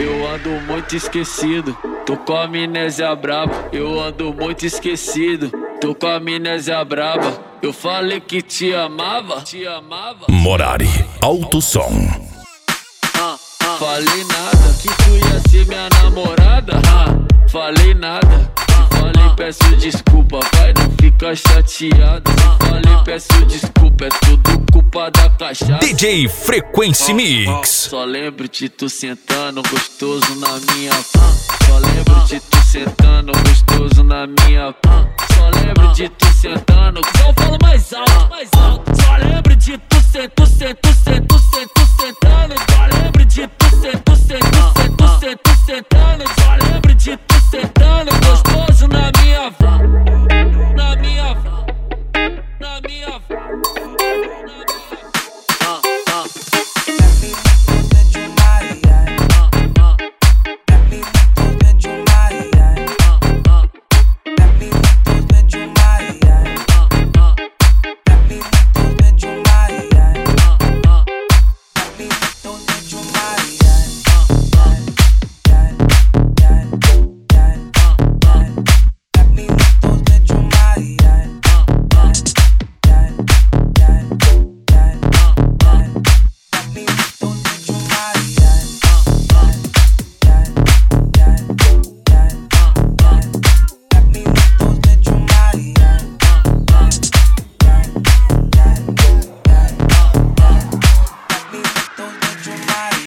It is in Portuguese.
Eu ando muito esquecido, tô com a amnésia braba. Eu ando muito esquecido, tô com a amnésia braba. Eu falei que te amava, te amava. Morari, alto som. Falei nada, que tu ia ser minha namorada. Falei nada, falei peço desculpa, vai, não fica chateado. Falei peço desculpa, é tudo culpa da cachaça. DJ Frequency Mix. Só lembro de tu sentando gostoso na minha. Só lembro de tu sentando gostoso na minha. Só lembro de tu sentando. Eu falo mais alto, mais alto. Só lembro de tu sentando. Só lembro de tu sentando.